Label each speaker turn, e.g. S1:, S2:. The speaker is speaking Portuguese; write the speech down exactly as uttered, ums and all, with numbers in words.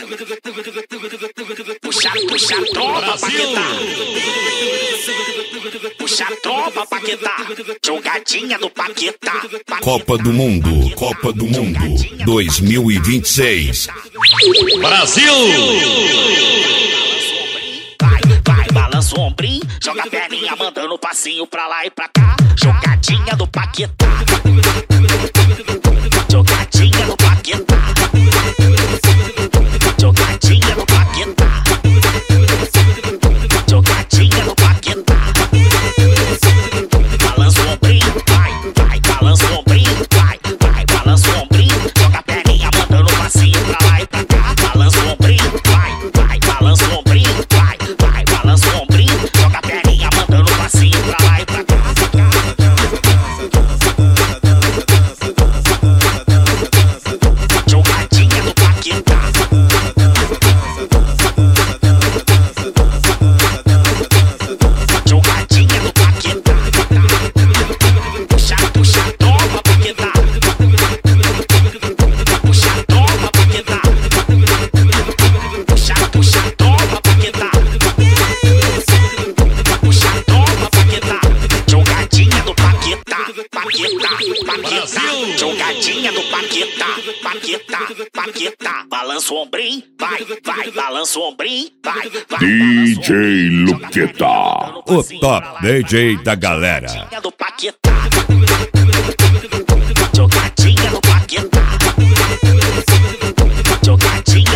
S1: Puxa, puxa a tropa, Paquetá. Puxa a tropa, Paquetá. Jogadinha do Paquetá.
S2: Copa do Mundo, Copa do Mundo dois mil e vinte e seis.
S3: Brasil!
S1: Vai, vai, balança o ombrinho, joga a perninha mandando passinho pra lá e pra cá. Jogadinha do Paquetá. Jogadinha do Paquetá. Jogadinha do Paquetá. Jogadinha do Paquetá. Balança o ombrinho, vai, vai, balança o ombrinho, vai, vai, balança o ombrinho, joga a perninha mandando passinho pra lá e pra cá. Balança o ombrinho, vai, vai, balança o ombrinho, vai, vai, balança o ombrinho, joga a perninha mandando passinho pra lá e pra cá. Jogadinha do Paquetá. Jogadinha do Paquetá. Puxa, puxa a tropa, Paquetá. Puxa a tropa, Paquetá. Puxa, puxa a tropa, Paquetá. Puxa a tropa, Paquetá. Jogadinha do Paquetá. Paquetá, Paquetá. Jogadinha do Paquetá. Paquetá, Paquetá. Balança o ombrinho, vai, vai, balança o ombrinho, vai, vai.
S2: D J Luqueta, o top D J da galera.
S1: Jogadinha do Paquetá. Jogadinha do Paquetá. Jogadinha